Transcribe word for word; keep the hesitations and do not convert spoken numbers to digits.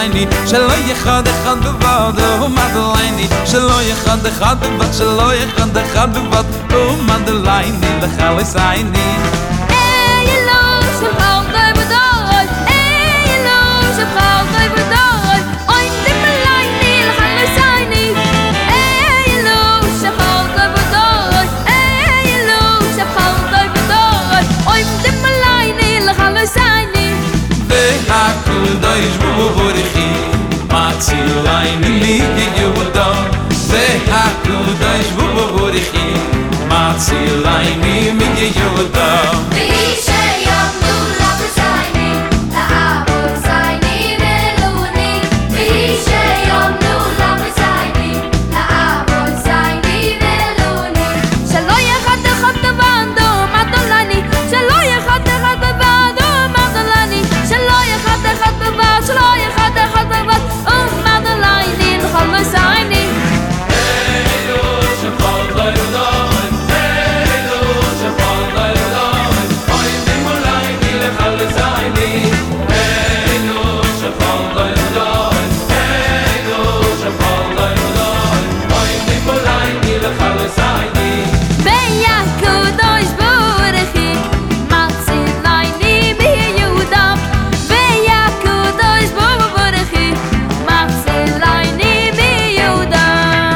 Madeleine שלא יחד אחד בבד Oh Madeleine שלא יחד אחד בבד שלא יחד אחד בבד Oh Madeleine לחלי סייני Hey hello שפעל די בדוי Hey hello שפעל די בדוי Oy Madeleine לחלי סייני Hey hello שפעל די בדוי Hey hello שפעל די בדוי Oy Madeleine לחלי סייני והקודש בבורכי מצילייני מיהודה והקודש בבורכי מצילייני מיהודה